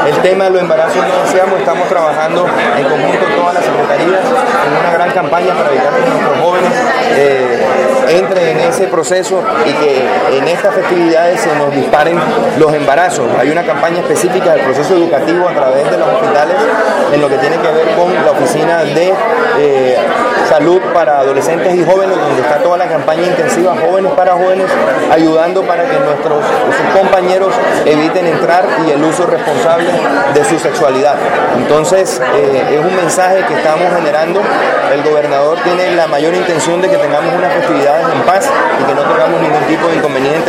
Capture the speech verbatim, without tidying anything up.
el tema de los embarazos no deseamos. Estamos trabajando en conjunto todas las secretarías en una gran campaña para evitar que nuestros jóvenes eh, entren en ese proceso y que en estas festividades se nos disparen los embarazos. Hay una campaña específica del proceso educativo a través de los hospitales en lo que tiene que ver con la oficina de eh, salud para adolescentes y jóvenes, donde está toda la campaña intensiva Jóvenes para Jóvenes, ayudando para que nuestros sus compañeros eviten entrar y el uso responsable de su sexualidad. Entonces eh, es un mensaje que estamos generando. El gobernador tiene la mayor intención de que tengamos unas festividades en paz y que no tengamos ningún tipo de inconveniente.